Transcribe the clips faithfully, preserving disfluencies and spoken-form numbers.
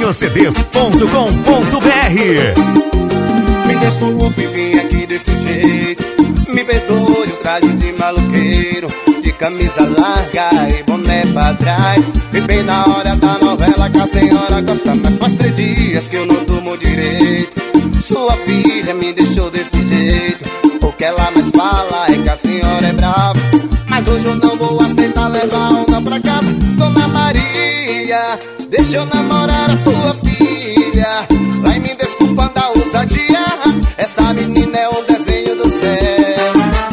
cds ponto com ponto br. Me desculpe, vim aqui desse jeito. Me perdoe o traje de maloqueiro, de camisa larga e boné pra trás. E bem na hora da novela que a senhora gosta, mas faz três dias que eu não durmo direito. Sua filha me deixou desse jeito, o que ela mais fala é que a senhora é brava. Mas hoje eu não vou aceitar levar uma pra casa. Dona Maria, deixa eu namorar a sua filha. Vai me desculpando a ousadia, essa menina é um desenho do céu.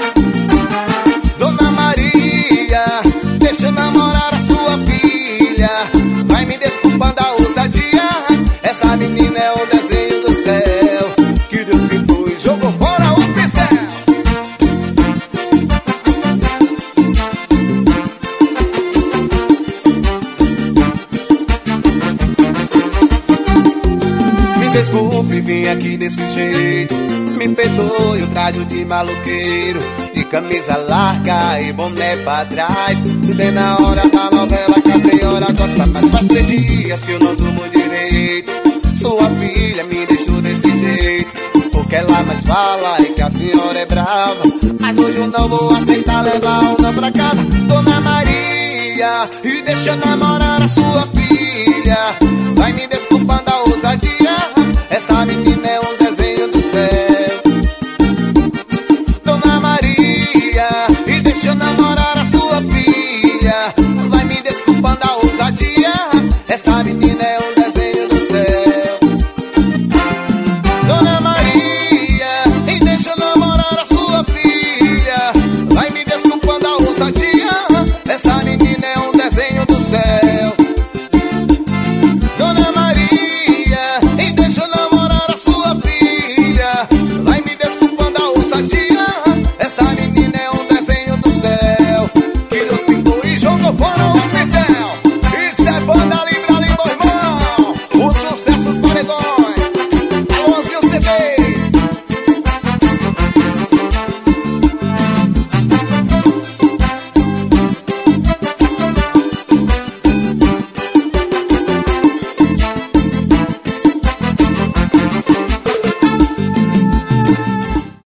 Dona Maria, deixa eu namorar a sua filha. Vai me desculpando a ousadia, essa menina é um desenho do céu. Que Deus pintou e jogou fora o pincel. Desculpe, vim aqui desse jeito. Me perdoe o traje de maloqueiro, de camisa larga e boné pra trás. Bem na hora da novela que a senhora gosta, mas faz três dias que eu não durmo direito. Sua filha me deixou desse jeito, o que ela mais fala é que a senhora é brava. Mas hoje eu não vou aceitar levar uma pra casa. Dona Maria, e deixa eu namorar a sua filha. Vai me desculpando a ousadia, essa menina